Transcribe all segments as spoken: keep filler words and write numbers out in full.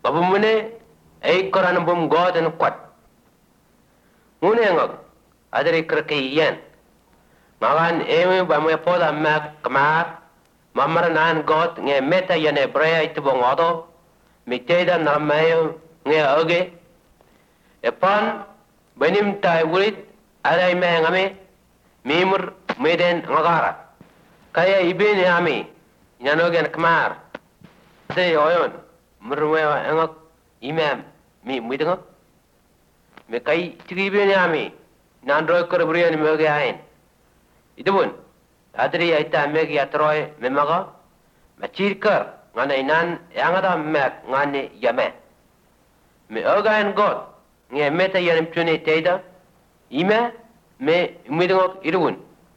ngabumune ay koran bum god en kwat mune ngak adri krake yen magan eme ba me poda mak kamar mamar nan god nge meta yen ebrea itbong odo miteda namayo nge oge epan benim tai wulit alai me ngame mimur meden ngagara kaya ibene ami nyanogen kamar te oyon murwe engak imam mi midengak me kai tribene ami nandro korbriyan mege ain idubun adri aita mege atroy memaga machirkar ngana inan yangada mek ngani yame me ogain god nge meta yanim tune teida ime me midengak idubun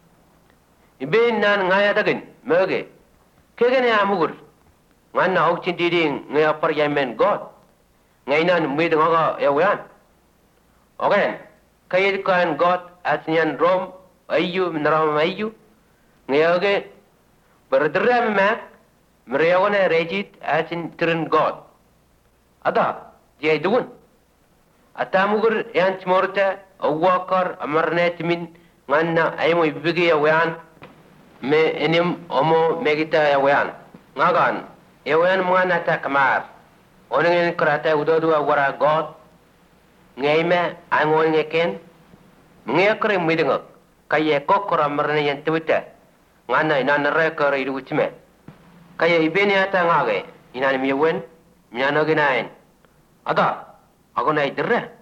ibin nan ngaya dagin mege kegene amugur nganna okchin diding nge apar yamen god ngainan midengaka yawan ogen kayit kan god asnyan rom ayu minram ayu ngege berdram mak mreyone rejit asin trin god ada je dugun atamugur yan chmorta awakar amarne timin nganna aymo ibigi yawan me enim omo megita yawan ngagan yawan mwana ta kamar onengin krata udodu awara god ngayme angon ngeken ngekre midengak kaye kokora marne yan tuita ngana inan rekor idu uchme kaye ibeni ata ngage inan miwen nyano ginain ada agona idre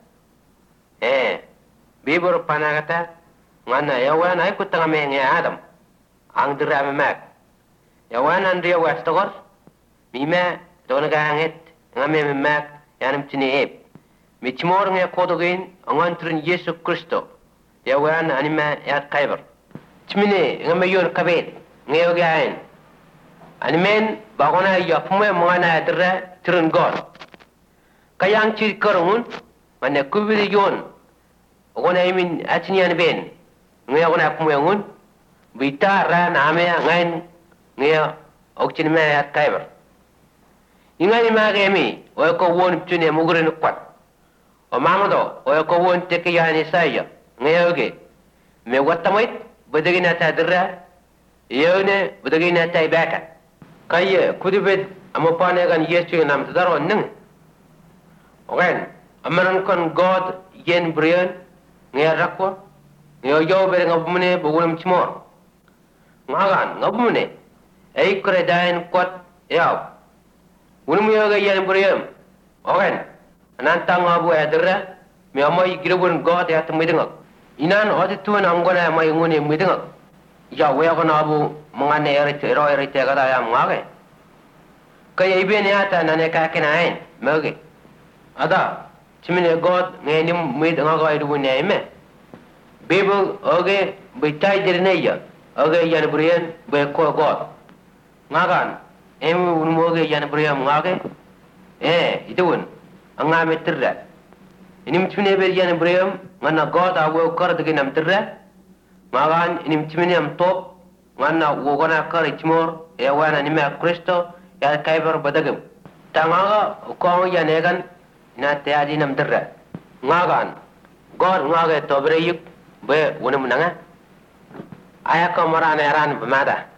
eh bibur panagata ngana yawan ay kutangame nge adam ang dira mak yawan andria wastogor mime donaga anget ngame mak yanam tini eb michmor nge kodogin angantrin Yesu Kristo yawan anima yat kaiber chmine ngame yon kabet ngeyoge ain animen bagona yapme mwana dra trin god kayang chi karungun mane kubili yon ogona imin atnian ben ngeyogona kumwengun bita ra name ngain ngeyo okchin me yat kaiber ingani magemi o ko won tune mugurin kwat o mamado o ko won teke yani saya ngayoge me watamait bedegina ta dira yone bedegina ta ibaka kaye kudibet amopane gan yesu nam tadaro nang ogen amaran kon god yen brian ngaya rakko ngayo yo be ngabumne bugulum chmor ngagan ngabumne ay kore dain kwat yaw unum yoga yen brian ogen ananta ngabu adira me amoy girubun god ya tumidengak inan odituan angona may nguni midengak ya wego nabu mangane eret ero eret kada ya mangage kaya ibene ata nane ka kinain mege ada chimine god ngenim midengak idu ne me bible oge bitai dirneya oge yan brian be ko god ngagan em unmoge yan brian ngage eh idun angame tirra inim chimine be yan brian ngana god awo kar de nam tirra magan inim chimine am top ngana wogona kar chmor e wana ni ma Kristo ya kaiber badagam tangaga ko ya negan na te adi nam tirra ngagan god ngage tobre yuk be wonum nanga aya ko marane ran bamada